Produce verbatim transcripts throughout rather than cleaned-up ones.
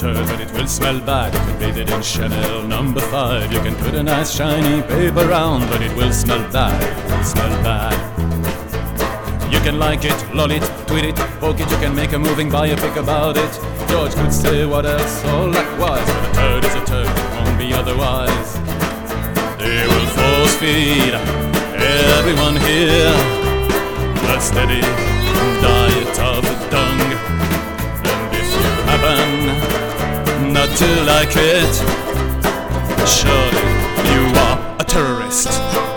heard that it will smell bad if it bathed in Chanel number five. You can put a nice shiny paper round, but it will smell bad, it will smell bad. You can like it, lol it, tweet it, poke it, you can make a moving biopic about it. George could say what else, all likewise, but a turd is a turd, it won't be otherwise. They will force feed everyone here a steady diet of dung. And if you happen not to like it, surely you are a terrorist.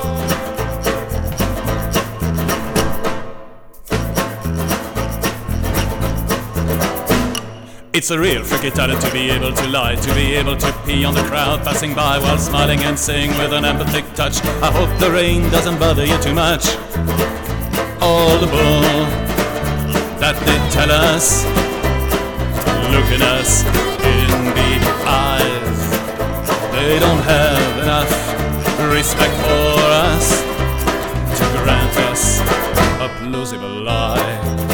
It's a real freaky talent to be able to lie, to be able to pee on the crowd passing by while smiling and saying with an empathic touch, I hope the rain doesn't bother you too much. All the bull that they tell us, looking us in the eyes, they don't have enough respect for us to grant us a plausible lie.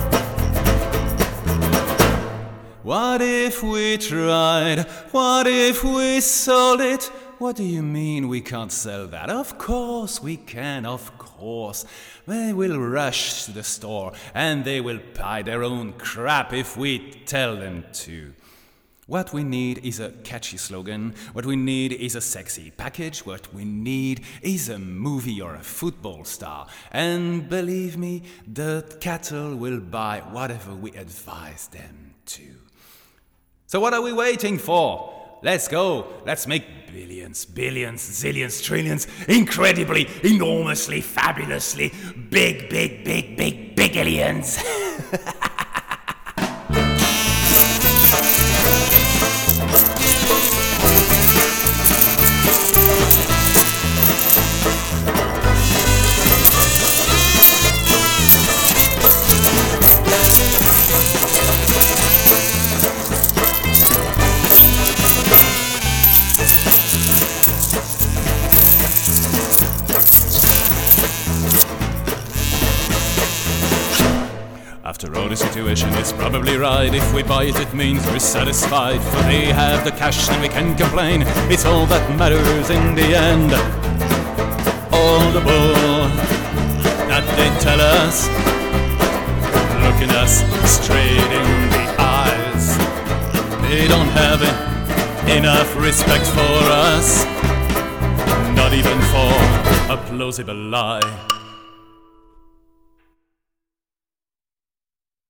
What if we tried? What if we sold it? What do you mean we can't sell that? Of course we can, of course. They will rush to the store and they will buy their own crap if we tell them to. What we need is a catchy slogan. What we need is a sexy package. What we need is a movie or a football star. And believe me, the cattle will buy whatever we advise them to. So what are we waiting for? Let's go. Let's make billions, billions, zillions, trillions, incredibly, enormously, fabulously, big, big, big, big, big aliens. After all, the situation is probably right. If we buy it, it means we're satisfied, for they have the cash and we can complain. It's all that matters in the end. All the bull that they tell us, looking us straight in the eyes, they don't have enough respect for us, not even for a plausible lie.